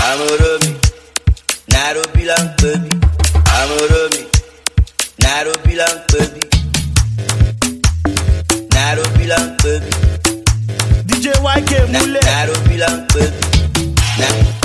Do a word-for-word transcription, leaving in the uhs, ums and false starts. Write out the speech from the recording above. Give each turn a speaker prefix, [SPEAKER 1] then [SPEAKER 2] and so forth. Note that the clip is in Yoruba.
[SPEAKER 1] Amoromi, Nairobi lang baby. Amoromi, Nairobi lang baby. Nairobi lang baby.
[SPEAKER 2] D J Y K Mule.
[SPEAKER 1] Nairobi lang baby.